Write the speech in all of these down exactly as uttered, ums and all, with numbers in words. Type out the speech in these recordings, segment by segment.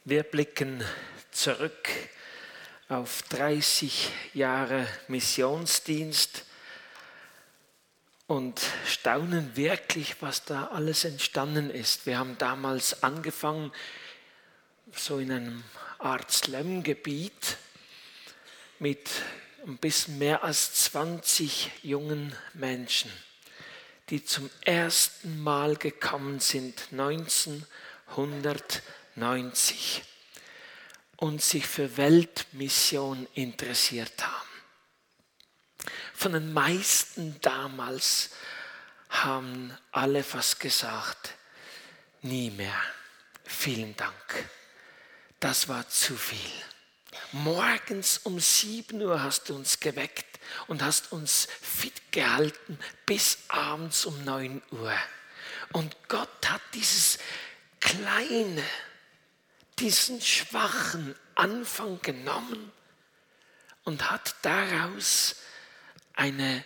Wir blicken zurück auf dreißig Jahre Missionsdienst und staunen wirklich, was da alles entstanden ist. Wir haben damals angefangen, so in einem Art Slum-Gebiet mit ein bisschen mehr als zwanzig jungen Menschen, die zum ersten Mal gekommen sind, neunzehnhundertneunzig, und sich für Weltmission interessiert haben. Von den meisten damals haben alle fast gesagt, nie mehr, vielen Dank, das war zu viel. Morgens um sieben Uhr hast du uns geweckt und hast uns fit gehalten bis abends um neun Uhr. Und Gott hat dieses kleine, diesen schwachen Anfang genommen und hat daraus eine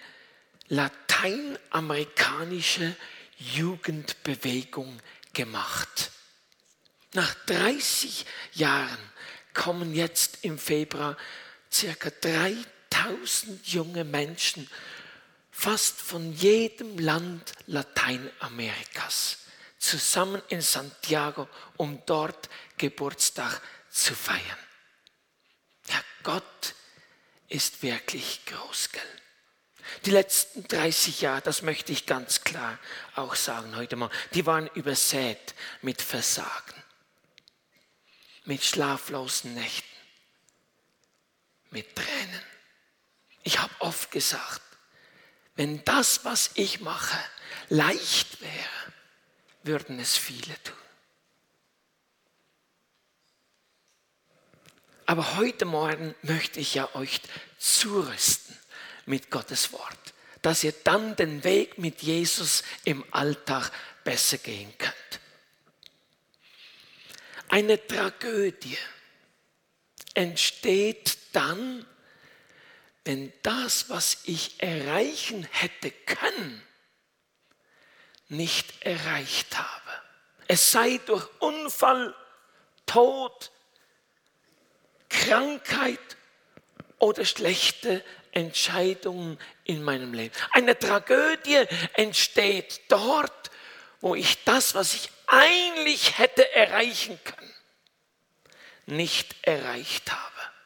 lateinamerikanische Jugendbewegung gemacht. Nach dreißig Jahren kommen jetzt im Februar circa dreitausend junge Menschen, fast von jedem Land Lateinamerikas, zusammen in Santiago, um dort Geburtstag zu feiern. Ja, Gott ist wirklich groß, gell? Die letzten dreißig Jahre, das möchte ich ganz klar auch sagen heute mal, die waren übersät mit Versagen, mit schlaflosen Nächten, mit Tränen. Ich habe oft gesagt, wenn das, was ich mache, leicht wäre, würden es viele tun. Aber heute Morgen möchte ich ja euch zurüsten mit Gottes Wort, dass ihr dann den Weg mit Jesus im Alltag besser gehen könnt. Eine Tragödie entsteht dann, wenn das, was ich erreichen hätte können, nicht erreicht habe. Es sei durch Unfall, Tod, Krankheit oder schlechte Entscheidungen in meinem Leben. Eine Tragödie entsteht dort, wo ich das, was ich eigentlich hätte erreichen können, nicht erreicht habe.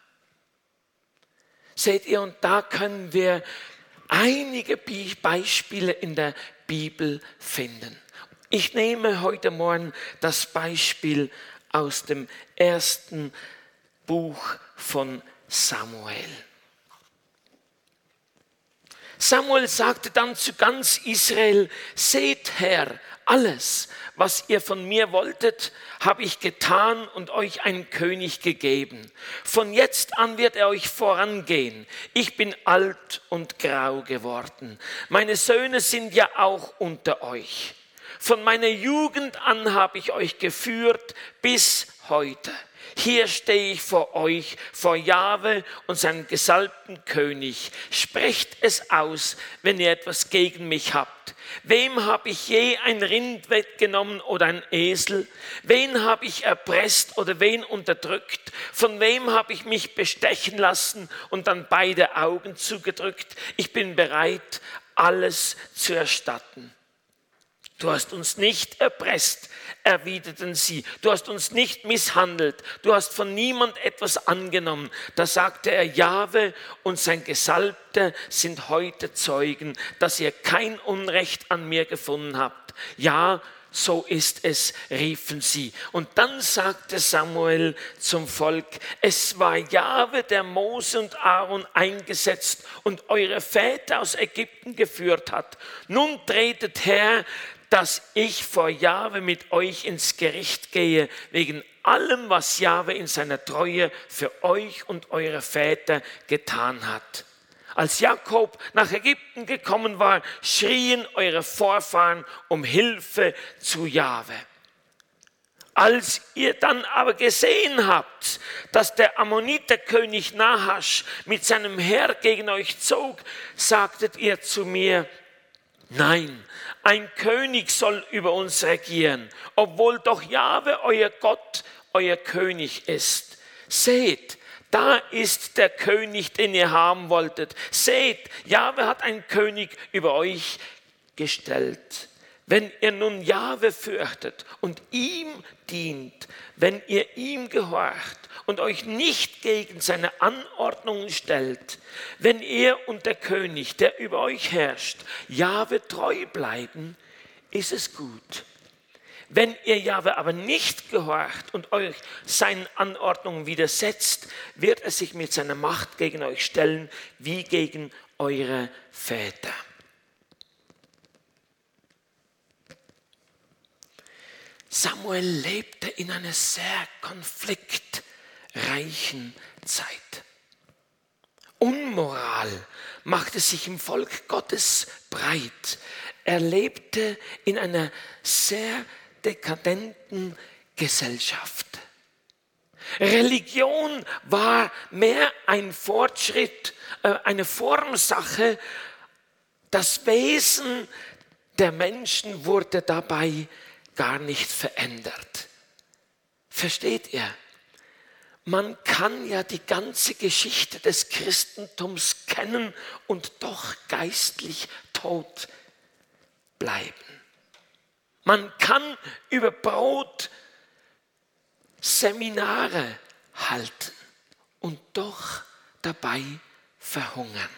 Seht ihr, und da können wir einige Beispiele in der Bibel finden. Ich nehme heute Morgen das Beispiel aus dem ersten Buch von Samuel. Samuel sagte dann zu ganz Israel, seht Herr, alles, was ihr von mir wolltet, habe ich getan und euch einen König gegeben. Von jetzt an wird er euch vorangehen. Ich bin alt und grau geworden. Meine Söhne sind ja auch unter euch. Von meiner Jugend an habe ich euch geführt bis heute. Hier stehe ich vor euch, vor Jahwe und seinem gesalbten König. Sprecht es aus, wenn ihr etwas gegen mich habt. Wem habe ich je ein Rind weggenommen oder ein Esel? Wen habe ich erpresst oder wen unterdrückt? Von wem habe ich mich bestechen lassen und dann beide Augen zugedrückt? Ich bin bereit, alles zu erstatten. Du hast uns nicht erpresst, erwiderten sie. Du hast uns nicht misshandelt. Du hast von niemand etwas angenommen. Da sagte er, Jahwe und sein Gesalbter sind heute Zeugen, dass ihr kein Unrecht an mir gefunden habt. Ja, so ist es, riefen sie. Und dann sagte Samuel zum Volk, es war Jahwe, der Mose und Aaron eingesetzt und eure Väter aus Ägypten geführt hat. Nun tretet her, dass ich vor Jahwe mit euch ins Gericht gehe, wegen allem, was Jahwe in seiner Treue für euch und eure Väter getan hat. Als Jakob nach Ägypten gekommen war, schrien eure Vorfahren um Hilfe zu Jahwe. Als ihr dann aber gesehen habt, dass der Ammoniterkönig Nahasch mit seinem Heer gegen euch zog, sagtet ihr zu mir, nein, ein König soll über uns regieren, obwohl doch Jahwe, euer Gott, euer König ist. Seht, da ist der König, den ihr haben wolltet. Seht, Jahwe hat einen König über euch gestellt. Wenn ihr nun Jahwe fürchtet und ihm dient, wenn ihr ihm gehorcht und euch nicht gegen seine Anordnungen stellt, wenn ihr und der König, der über euch herrscht, Jahwe treu bleiben, ist es gut. Wenn ihr Jahwe aber nicht gehorcht und euch seinen Anordnungen widersetzt, wird er sich mit seiner Macht gegen euch stellen, wie gegen eure Väter. Samuel lebte in einer sehr konfliktreichen Zeit. Unmoral machte sich im Volk Gottes breit. Er lebte in einer sehr dekadenten Gesellschaft. Religion war mehr ein Fortschritt, äh, eine Formsache. Das Wesen der Menschen wurde dabei gar nicht verändert. Versteht ihr? Man kann ja die ganze Geschichte des Christentums kennen und doch geistlich tot bleiben. Man kann über Brot Seminare halten und doch dabei verhungern.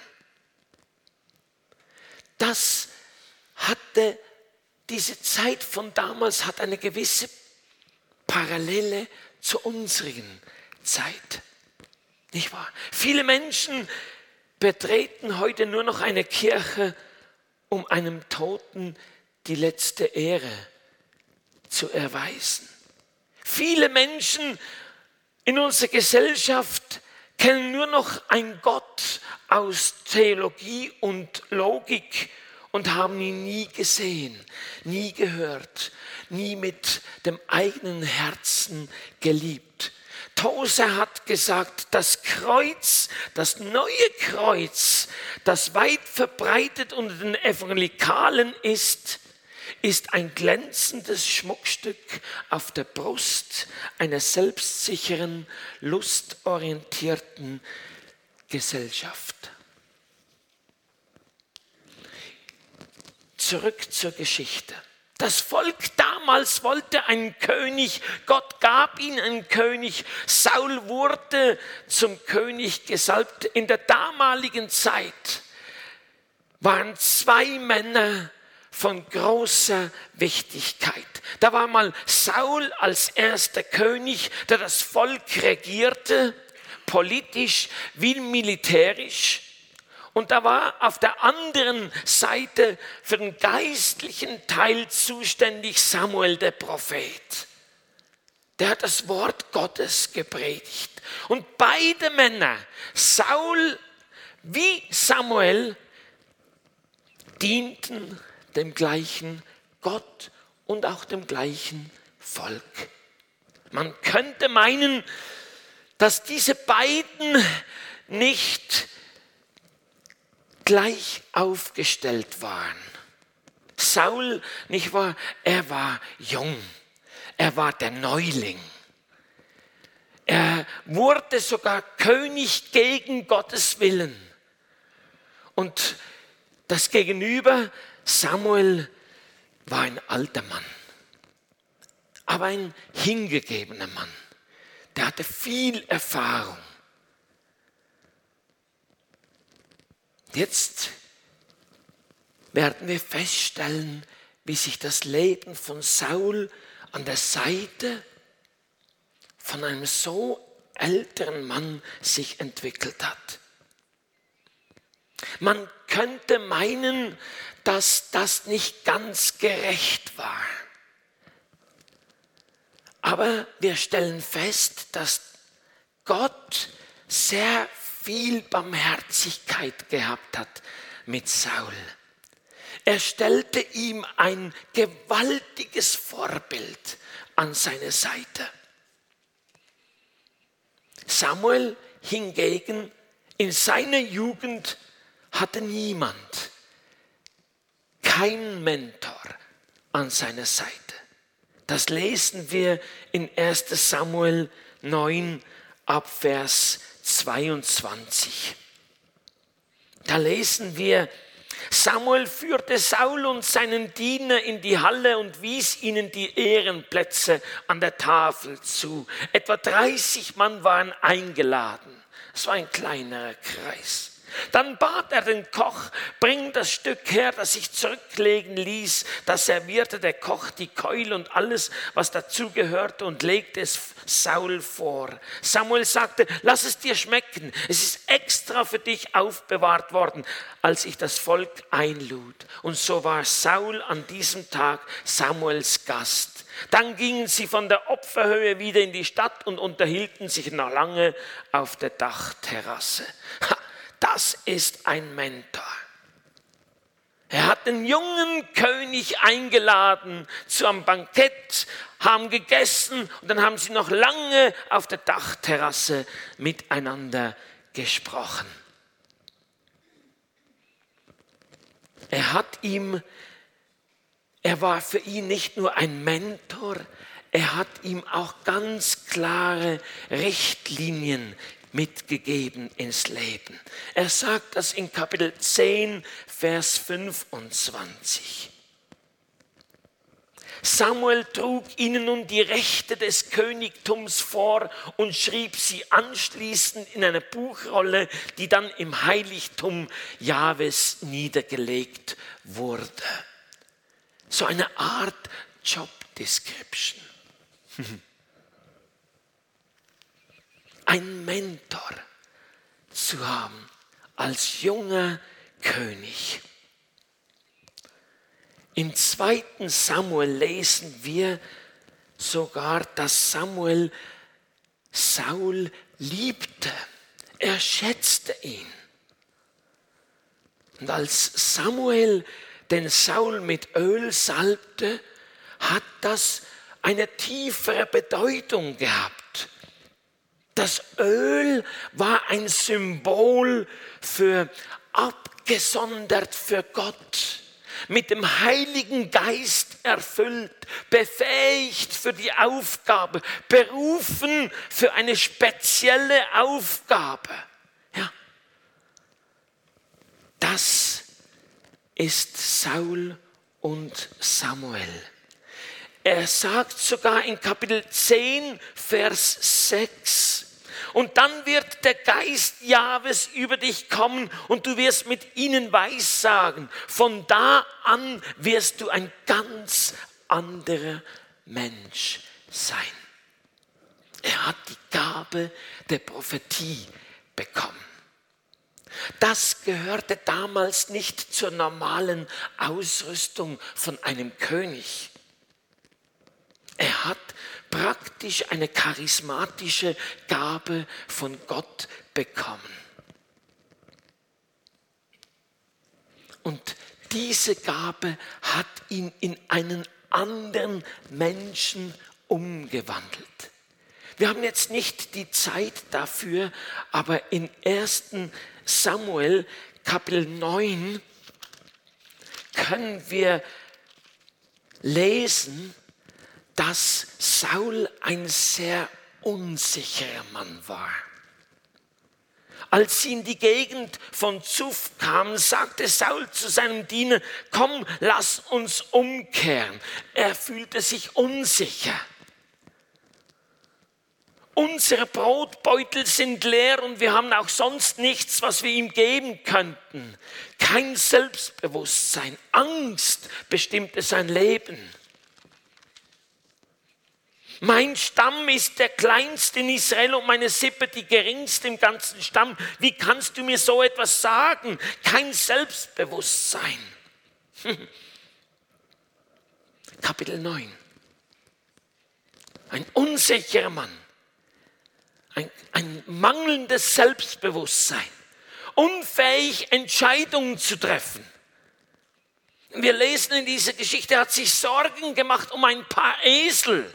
Das hatte Diese Zeit von damals hat eine gewisse Parallele zu unseren Zeit. Nicht wahr? Viele Menschen betreten heute nur noch eine Kirche, um einem Toten die letzte Ehre zu erweisen. Viele Menschen in unserer Gesellschaft kennen nur noch einen Gott aus Theologie und Logik und haben ihn nie gesehen, nie gehört, nie mit dem eigenen Herzen geliebt. Tozer hat gesagt, das Kreuz, das neue Kreuz, das weit verbreitet unter den Evangelikalen ist, ist ein glänzendes Schmuckstück auf der Brust einer selbstsicheren, lustorientierten Gesellschaft. Zurück zur Geschichte. Das Volk damals wollte einen König, Gott gab ihnen einen König, Saul wurde zum König gesalbt. In der damaligen Zeit waren zwei Männer von großer Wichtigkeit. Da war mal Saul als erster König, der das Volk regierte, politisch wie militärisch. Und da war auf der anderen Seite für den geistlichen Teil zuständig Samuel der Prophet. Der hat das Wort Gottes gepredigt. Und beide Männer, Saul wie Samuel, dienten dem gleichen Gott und auch dem gleichen Volk. Man könnte meinen, dass diese beiden nicht gleich aufgestellt waren. Saul, nicht wahr? Er war jung. Er war der Neuling. Er wurde sogar König gegen Gottes Willen. Und das Gegenüber, Samuel, war ein alter Mann. Aber ein hingegebener Mann. Der hatte viel Erfahrung. Jetzt werden wir feststellen, wie sich das Leben von Saul an der Seite von einem so älteren Mann sich entwickelt hat. Man könnte meinen, dass das nicht ganz gerecht war. Aber wir stellen fest, dass Gott sehr viel Barmherzigkeit gehabt hat mit Saul. Er stellte ihm ein gewaltiges Vorbild an seine Seite. Samuel hingegen in seiner Jugend hatte niemand, kein Mentor an seiner Seite. Das lesen wir in erster Samuel neun ab Vers zweiundzwanzig. Da lesen wir: Samuel führte Saul und seinen Diener in die Halle und wies ihnen die Ehrenplätze an der Tafel zu. Etwa dreißig Mann waren eingeladen. Es war ein kleinerer Kreis. Dann bat er den Koch: Bring das Stück her, das ich zurücklegen ließ. Da servierte der Koch die Keule und alles, was dazugehörte, und legte es Saul vor. Samuel sagte: Lass es dir schmecken. Es ist extra für dich aufbewahrt worden, als ich das Volk einlud. Und so war Saul an diesem Tag Samuels Gast. Dann gingen sie von der Opferhöhe wieder in die Stadt und unterhielten sich noch lange auf der Dachterrasse. Ha, das ist ein Mentor. Er hat den jungen König eingeladen zu einem Bankett, haben gegessen und dann haben sie noch lange auf der Dachterrasse miteinander gesprochen. Er hat ihm, er war für ihn nicht nur ein Mentor, er hat ihm auch ganz klare Richtlinien mitgegeben ins Leben. Er sagt das in Kapitel zehn, Vers fünfundzwanzig. Samuel trug ihnen nun die Rechte des Königtums vor und schrieb sie anschließend in eine Buchrolle, die dann im Heiligtum Jahwes niedergelegt wurde. So eine Art Job Description. Ein Mentor zu haben als junger König. Im zweiten Samuel lesen wir sogar, dass Samuel Saul liebte. Er schätzte ihn. Und als Samuel den Saul mit Öl salbte, hat das eine tiefere Bedeutung gehabt. Das Öl war ein Symbol für abgesondert für Gott, mit dem Heiligen Geist erfüllt, befähigt für die Aufgabe, berufen für eine spezielle Aufgabe. Ja. Das ist Saul und Samuel. Er sagt sogar in Kapitel zehn, Vers sechs: Und dann wird der Geist Jahwes über dich kommen und du wirst mit ihnen Weissagen. Von da an wirst du ein ganz anderer Mensch sein. Er hat die Gabe der Prophetie bekommen. Das gehörte damals nicht zur normalen Ausrüstung von einem König. Er hat praktisch eine charismatische Gabe von Gott bekommen. Und diese Gabe hat ihn in einen anderen Menschen umgewandelt. Wir haben jetzt nicht die Zeit dafür, aber in ersten Samuel Kapitel neun können wir lesen, dass Saul ein sehr unsicherer Mann war. Als sie in die Gegend von Zuf kamen, sagte Saul zu seinem Diener: Komm, lass uns umkehren. Er fühlte sich unsicher. Unsere Brotbeutel sind leer und wir haben auch sonst nichts, was wir ihm geben könnten. Kein Selbstbewusstsein, Angst bestimmte sein Leben. Mein Stamm ist der kleinste in Israel und meine Sippe die geringste im ganzen Stamm. Wie kannst du mir so etwas sagen? Kein Selbstbewusstsein. Kapitel neun. Ein unsicherer Mann. Ein, ein mangelndes Selbstbewusstsein. Unfähig, Entscheidungen zu treffen. Wir lesen in dieser Geschichte, er hat sich Sorgen gemacht um ein paar Esel.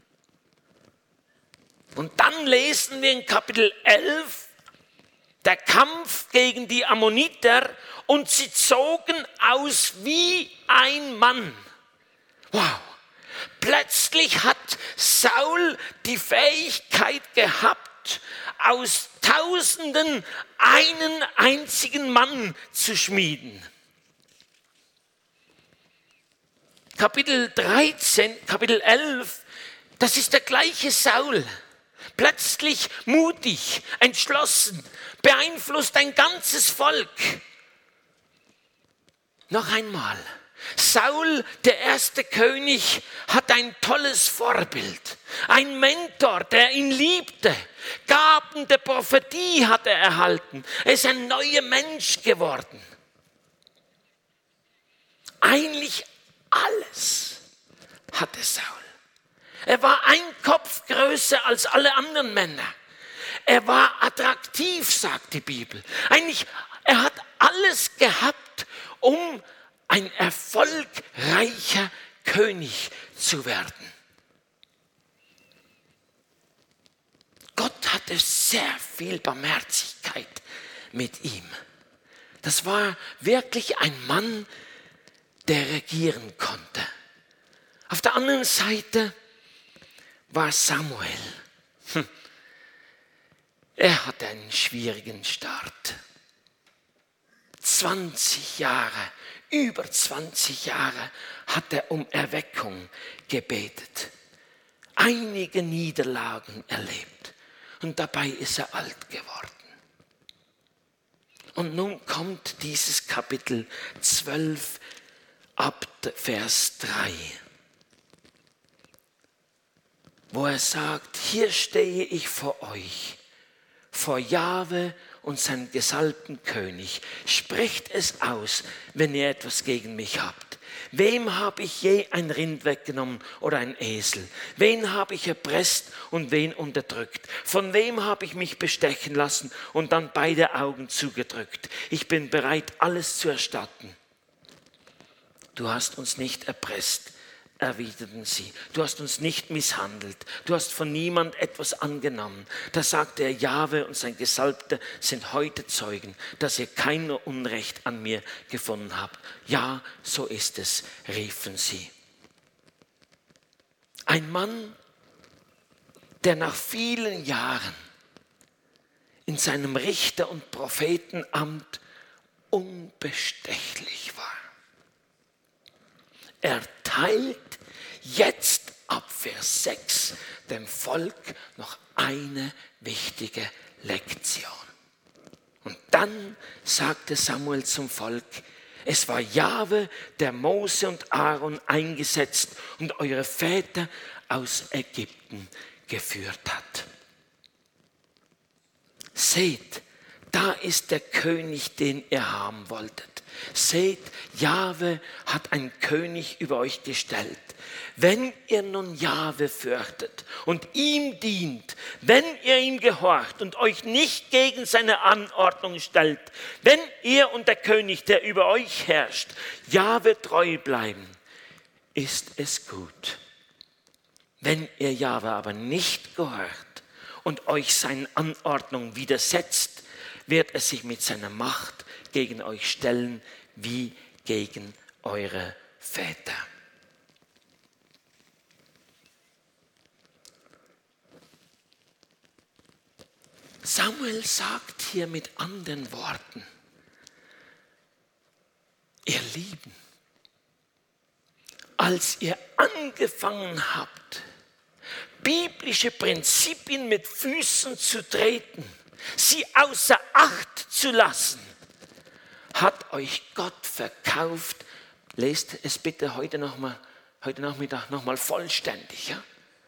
Und dann lesen wir in Kapitel elf, der Kampf gegen die Ammoniter, und sie zogen aus wie ein Mann. Wow! Plötzlich Saul die Fähigkeit gehabt, aus Tausenden einen einzigen Mann zu schmieden. Kapitel dreizehn, Kapitel elf, das ist der gleiche Saul. Plötzlich mutig, entschlossen, beeinflusst ein ganzes Volk. Noch einmal, Saul, der erste König, hat ein tolles Vorbild, ein Mentor, der ihn liebte. Gaben der Prophetie hat er erhalten. Er ist ein neuer Mensch geworden. Eigentlich alles hatte Saul. Er war ein Kopf größer als alle anderen Männer. Er war attraktiv, sagt die Bibel. Eigentlich, er hat alles gehabt, um ein erfolgreicher König zu werden. Gott hatte sehr viel Barmherzigkeit mit ihm. Das war wirklich ein Mann, der regieren konnte. Auf der anderen Seite war Samuel. Hm. Er hatte einen schwierigen Start. zwanzig Jahre, über zwanzig Jahre hat er um Erweckung gebetet. Einige Niederlagen erlebt und dabei ist er alt geworden. Und nun kommt dieses Kapitel zwölf ab Vers drei, wo er sagt, hier stehe ich vor euch, vor Jahwe und seinem gesalbten König. Sprecht es aus, wenn ihr etwas gegen mich habt. Wem habe ich je ein Rind weggenommen oder ein Esel? Wen habe ich erpresst und wen unterdrückt? Von wem habe ich mich bestechen lassen und dann beide Augen zugedrückt? Ich bin bereit, alles zu erstatten. Du hast uns nicht erpresst, erwiderten sie. Du hast uns nicht misshandelt. Du hast von niemand etwas angenommen. Da sagte er, Jahwe und sein Gesalbter sind heute Zeugen, dass ihr kein Unrecht an mir gefunden habt. Ja, so ist es, riefen sie. Ein Mann, der nach vielen Jahren in seinem Richter- und Prophetenamt unbestechlich war. Er teilt jetzt ab Vers sechs dem Volk noch eine wichtige Lektion. Und dann sagte Samuel zum Volk, es war Jahwe, der Mose und Aaron eingesetzt und eure Väter aus Ägypten geführt hat. Seht, da ist der König, den ihr haben wolltet. Seht, Jahwe hat einen König über euch gestellt. Wenn ihr nun Jahwe fürchtet und ihm dient, wenn ihr ihm gehorcht und euch nicht gegen seine Anordnung stellt, wenn ihr und der König, der über euch herrscht, Jahwe treu bleiben, ist es gut. Wenn ihr Jahwe aber nicht gehorcht und euch seinen Anordnungen widersetzt, wird er sich mit seiner Macht gegen euch stellen, wie gegen eure Väter. Samuel sagt hier mit anderen Worten, ihr Lieben, als ihr angefangen habt, biblische Prinzipien mit Füßen zu treten, sie außer Acht zu lassen, hat euch Gott verkauft. Lest es bitte heute, noch mal, heute Nachmittag nochmal vollständig. Ja?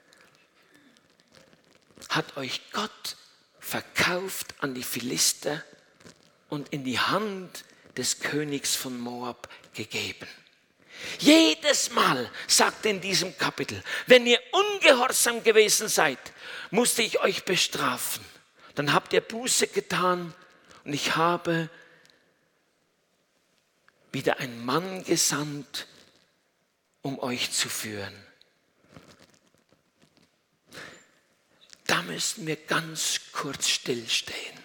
Hat euch Gott verkauft an die Philister und in die Hand des Königs von Moab gegeben. Jedes Mal, sagt er in diesem Kapitel, wenn ihr ungehorsam gewesen seid, musste ich euch bestrafen. Dann habt ihr Buße getan und ich habe wieder einen Mann gesandt, um euch zu führen. Da müssen wir ganz kurz stillstehen.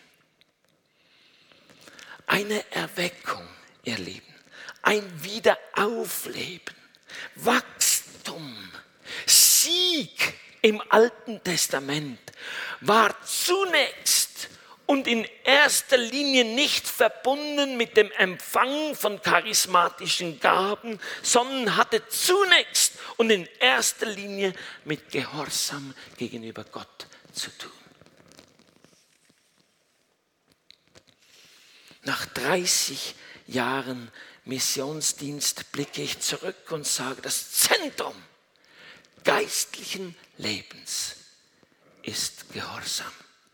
Eine Erweckung, ihr Lieben, ein Wiederaufleben, Wachstum, Sieg im Alten Testament war zunächst und in erster Linie nicht verbunden mit dem Empfang von charismatischen Gaben, sondern hatte zunächst und in erster Linie mit Gehorsam gegenüber Gott zu tun. Nach dreißig Jahren Missionsdienst blicke ich zurück und sage, das Zentrum geistlichen Lebens ist Gehorsam.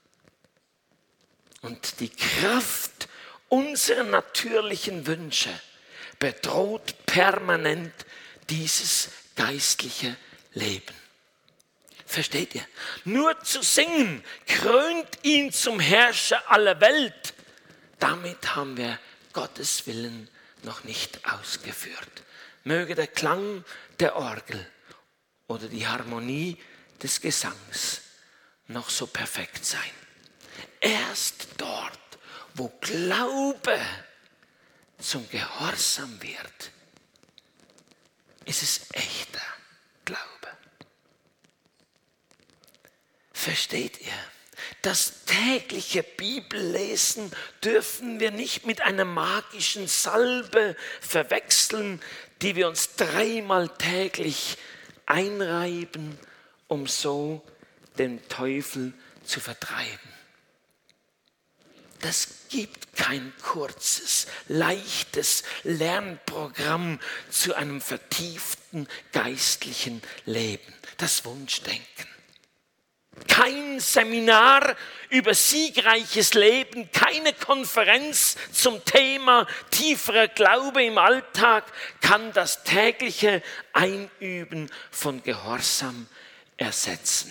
Und die Kraft unserer natürlichen Wünsche bedroht permanent dieses geistliche Leben. Versteht ihr? Nur zu singen krönt ihn zum Herrscher aller Welt. Damit haben wir Gottes Willen noch nicht ausgeführt. Möge der Klang der Orgel oder die Harmonie des Gesangs noch so perfekt sein. Erst dort, wo Glaube zum Gehorsam wird, ist es echter Glaube. Versteht ihr? Das tägliche Bibellesen dürfen wir nicht mit einer magischen Salbe verwechseln, die wir uns dreimal täglich einreiben, um so den Teufel zu vertreiben. Das gibt kein kurzes, leichtes Lernprogramm zu einem vertieften geistlichen Leben. Das Wunschdenken. Kein Seminar über siegreiches Leben, keine Konferenz zum Thema tieferer Glaube im Alltag kann das tägliche Einüben von Gehorsam ersetzen.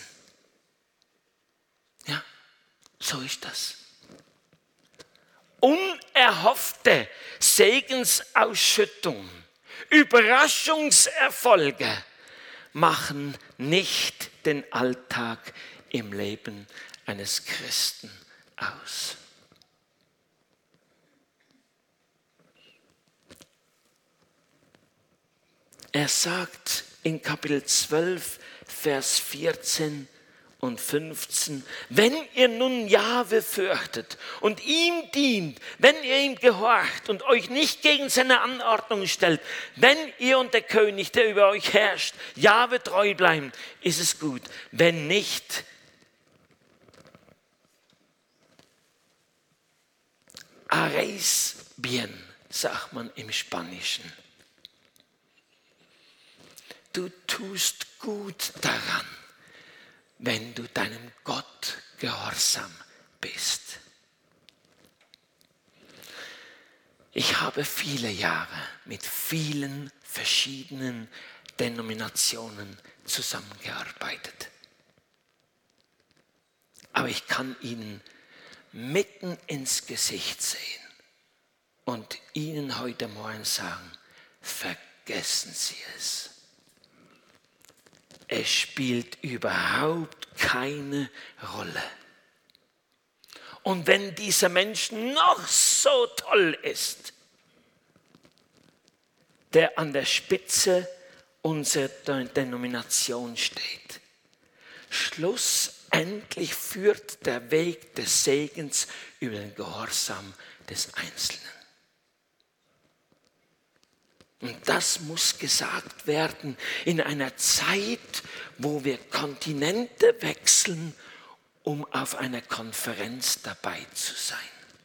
Ja, so ist das. Unerhoffte Segensausschüttungen, Überraschungserfolge machen nicht den Alltag im Leben eines Christen aus. Er sagt in Kapitel zwölf, Vers vierzehn und fünfzehn, wenn ihr nun Jahwe fürchtet und ihm dient, wenn ihr ihm gehorcht und euch nicht gegen seine Anordnung stellt, wenn ihr und der König, der über euch herrscht, Jahwe treu bleiben, ist es gut. Wenn nicht, haréis bien, sagt man im Spanischen. Du tust gut daran, wenn du deinem Gott gehorsam bist. Ich habe viele Jahre mit vielen verschiedenen Denominationen zusammengearbeitet. Aber ich kann ihnen mitten ins Gesicht sehen und ihnen heute Morgen sagen, vergessen Sie es. Es spielt überhaupt keine Rolle. Und wenn dieser Mensch noch so toll ist, der an der Spitze unserer Denomination steht, schlussendlich führt der Weg des Segens über den Gehorsam des Einzelnen. Und das muss gesagt werden in einer Zeit, wo wir Kontinente wechseln, um auf einer Konferenz dabei zu sein.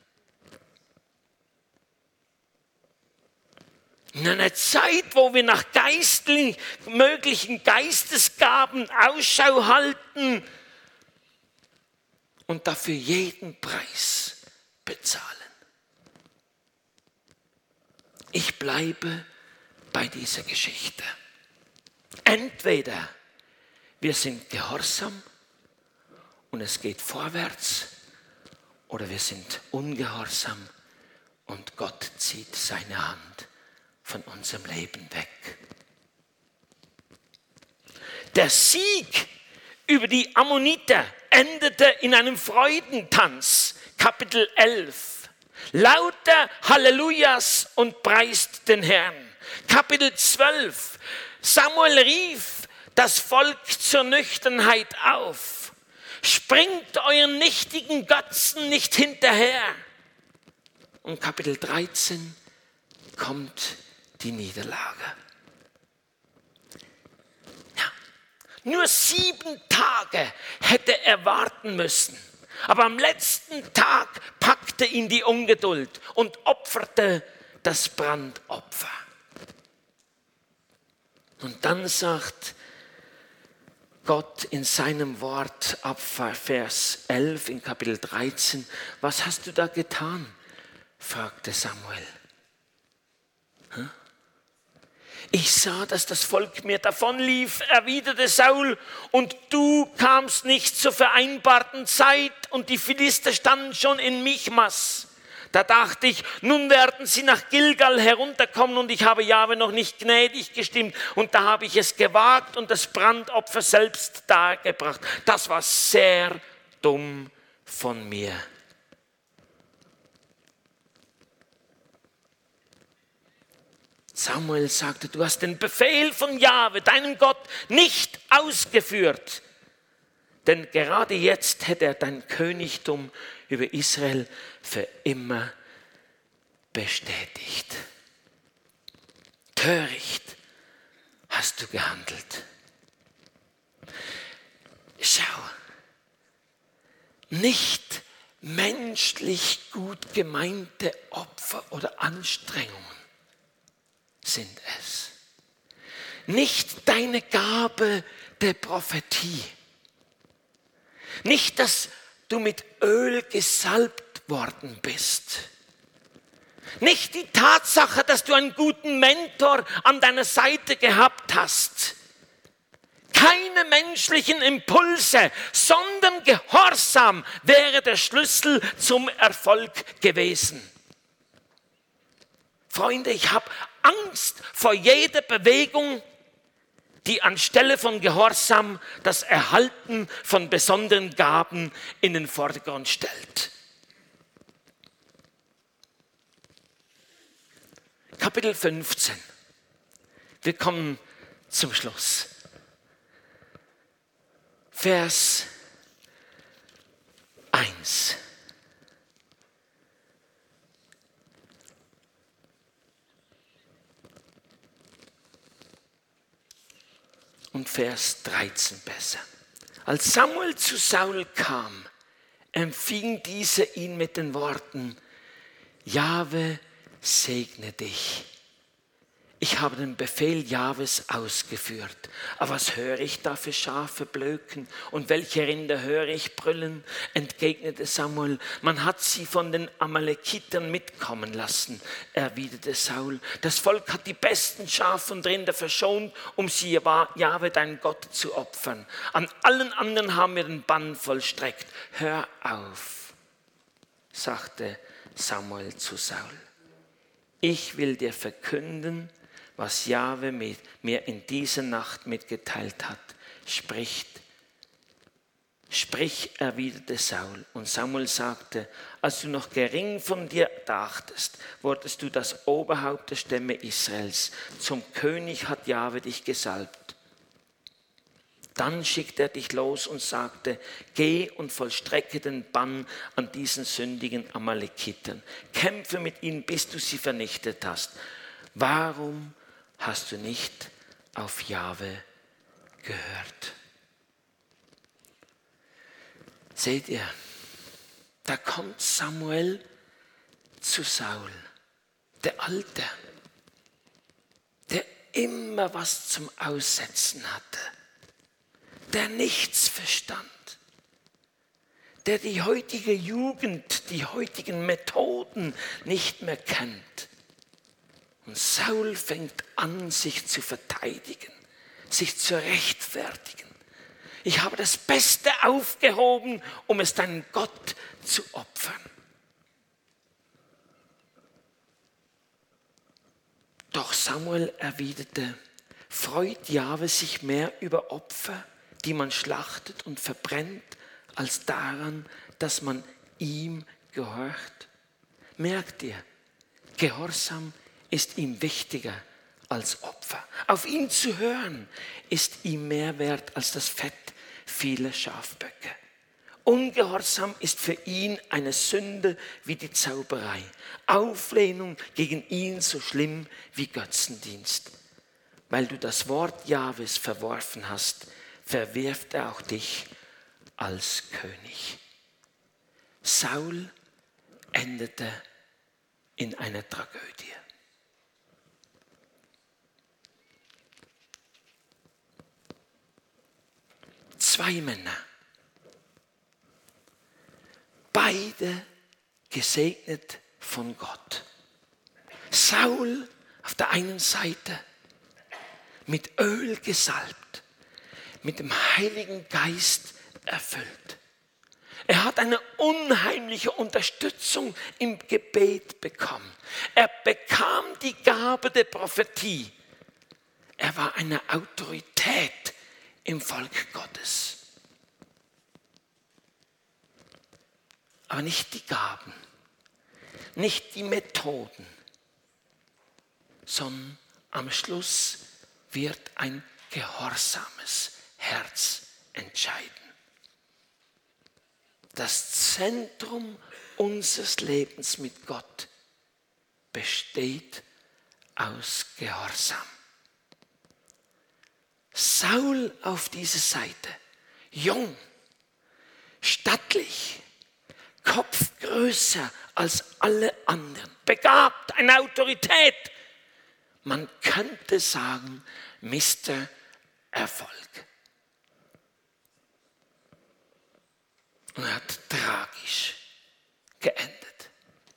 In einer Zeit, wo wir nach geistlich, möglichen Geistesgaben Ausschau halten und dafür jeden Preis bezahlen. Ich bleibe bei dieser Geschichte. Entweder wir sind gehorsam und es geht vorwärts, oder wir sind ungehorsam und Gott zieht seine Hand von unserem Leben weg. Der Sieg über die Ammoniter endete in einem Freudentanz, Kapitel elf. Lauter Hallelujahs und preist den Herrn. Kapitel zwölf. Samuel rief das Volk zur Nüchternheit auf. Springt euren nichtigen Götzen nicht hinterher. Und Kapitel dreizehn kommt die Niederlage. Ja, nur sieben Tage hätte er warten müssen. Aber am letzten Tag packte ihn die Ungeduld und opferte das Brandopfer. Und dann sagt Gott in seinem Wort ab Vers elf in Kapitel dreizehn, was hast du da getan? Fragte Samuel. Hm? Ich sah, dass das Volk mir davonlief, erwiderte Saul, und du kamst nicht zur vereinbarten Zeit und die Philister standen schon in Michmas. Da dachte ich, nun werden sie nach Gilgal herunterkommen und ich habe Jahwe noch nicht gnädig gestimmt. Und da habe ich es gewagt und das Brandopfer selbst dargebracht. Das war sehr dumm von mir. Samuel sagte, du hast den Befehl von Jahwe, deinem Gott, nicht ausgeführt. Denn gerade jetzt hätte er dein Königtum über Israel für immer bestätigt. Töricht hast du gehandelt. Schau, nicht menschlich gut gemeinte Opfer oder Anstrengungen sind es. Nicht deine Gabe der Prophetie. Nicht, dass du mit Öl gesalbt worden bist. Nicht die Tatsache, dass du einen guten Mentor an deiner Seite gehabt hast. Keine menschlichen Impulse, sondern Gehorsam wäre der Schlüssel zum Erfolg gewesen. Freunde, ich habe Angst vor jeder Bewegung, die anstelle von Gehorsam das Erhalten von besonderen Gaben in den Vordergrund stellt. Kapitel fünfzehn. Wir kommen zum Schluss. Vers eins. Und Vers dreizehn besser. Als Samuel zu Saul kam, empfing dieser ihn mit den Worten, Jahwe segne dich. Ich habe den Befehl Jahwes ausgeführt. Aber was höre ich da für Schafe blöken und welche Rinder höre ich brüllen? Entgegnete Samuel. Man hat sie von den Amalekitern mitkommen lassen, erwiderte Saul. Das Volk hat die besten Schafe und Rinder verschont, um sie Jahwe, dein Gott, zu opfern. An allen anderen haben wir den Bann vollstreckt. Hör auf, sagte Samuel zu Saul. Ich will dir verkünden, was Jahwe mir in dieser Nacht mitgeteilt hat. Spricht, sprich, erwiderte Saul. Und Samuel sagte, als du noch gering von dir dachtest, wurdest du das Oberhaupt der Stämme Israels. Zum König hat Jahwe dich gesalbt. Dann schickte er dich los und sagte, geh und vollstrecke den Bann an diesen sündigen Amalekitern. Kämpfe mit ihnen, bis du sie vernichtet hast. Warum hast du nicht auf Jahwe gehört? Seht ihr, da kommt Samuel zu Saul, der Alte, der immer was zum Aussetzen hatte, der nichts verstand, der die heutige Jugend, die heutigen Methoden nicht mehr kennt. Und Saul fängt an, sich zu verteidigen, sich zu rechtfertigen. Ich habe das Beste aufgehoben, um es deinem Gott zu opfern. Doch Samuel erwiderte, freut Jahwe sich mehr über Opfer, die man schlachtet und verbrennt, als daran, dass man ihm gehorcht? Merkt ihr, Gehorsam ist ihm wichtiger als Opfer. Auf ihn zu hören, ist ihm mehr wert als das Fett vieler Schafböcke. Ungehorsam ist für ihn eine Sünde wie die Zauberei. Auflehnung gegen ihn so schlimm wie Götzendienst. Weil du das Wort Jahwes verworfen hast, verwirft er auch dich als König. Saul endete in einer Tragödie. Zwei Männer, beide gesegnet von Gott. Saul auf der einen Seite mit Öl gesalbt, mit dem Heiligen Geist erfüllt. Er hat eine unheimliche Unterstützung im Gebet bekommen. Er bekam die Gabe der Prophetie. Er war eine Autorität im Volk Gottes. Aber nicht die Gaben, nicht die Methoden, sondern am Schluss wird ein gehorsames Herz entscheiden. Das Zentrum unseres Lebens mit Gott besteht aus Gehorsam. Saul auf dieser Seite, jung, stattlich, Kopf größer als alle anderen, begabt, eine Autorität. Man könnte sagen, Mister Erfolg. Und er hat tragisch geendet.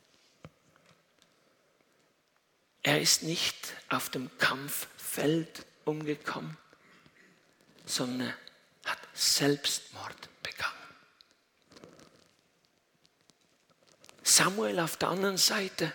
Er ist nicht auf dem Kampffeld umgekommen, sondern hat Selbstmord begangen. Samuel auf der anderen Seite,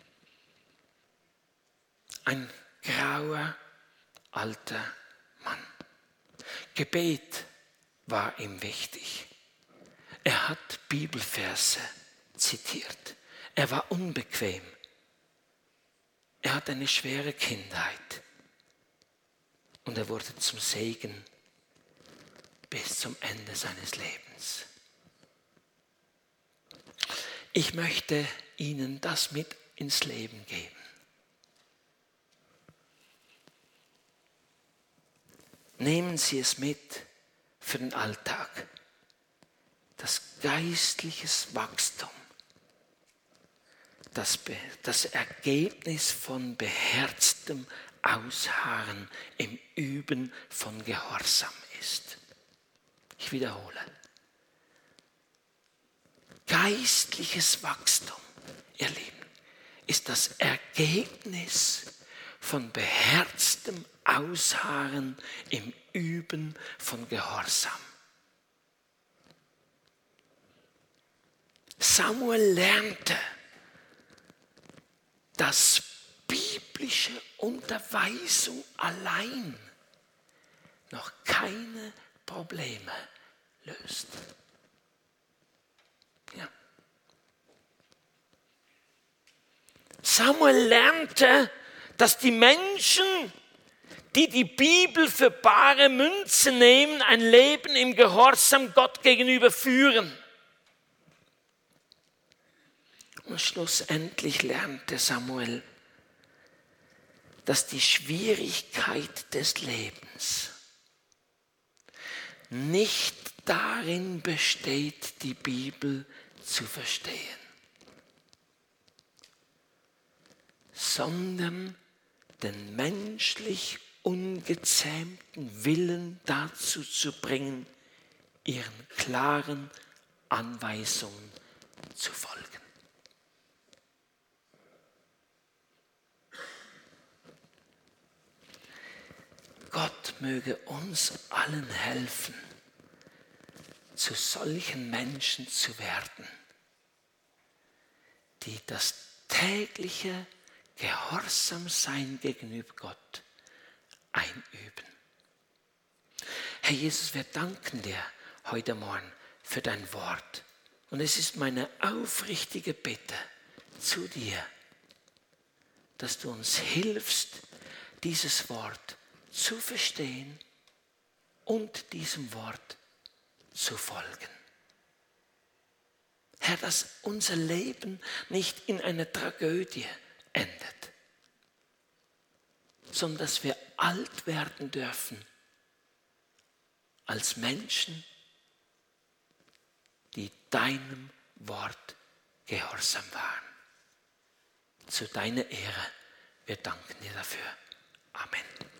ein grauer, alter Mann. Gebet war ihm wichtig. Er hat Bibelverse zitiert. Er war unbequem. Er hat eine schwere Kindheit. Und er wurde zum Segen bis zum Ende seines Lebens. Ich möchte Ihnen das mit ins Leben geben. Nehmen Sie es mit für den Alltag. Das geistliches Wachstum, das, das Ergebnis von beherztem Ausharren im Üben von Gehorsam ist. Ich wiederhole. Geistliches Wachstum, ihr Lieben, ist das Ergebnis von beherztem Ausharren im Üben von Gehorsam. Samuel lernte, dass biblische Unterweisung allein noch keine Probleme löst. Ja. Samuel lernte, dass die Menschen, die die Bibel für bare Münze nehmen, ein Leben im Gehorsam Gott gegenüber führen. Und schlussendlich lernte Samuel, dass die Schwierigkeit des Lebens nicht darin besteht, die Bibel zu verstehen, sondern den menschlich ungezähmten Willen dazu zu bringen, ihren klaren Anweisungen zu folgen. Gott möge uns allen helfen, zu solchen Menschen zu werden, die das tägliche Gehorsamsein gegenüber Gott einüben. Herr Jesus, wir danken dir heute Morgen für dein Wort. Und es ist meine aufrichtige Bitte zu dir, dass du uns hilfst, dieses Wort zu verstehen und diesem Wort zu folgen. Herr, dass unser Leben nicht in einer Tragödie endet, sondern dass wir alt werden dürfen als Menschen, die deinem Wort gehorsam waren. Zu deiner Ehre, wir danken dir dafür. Amen.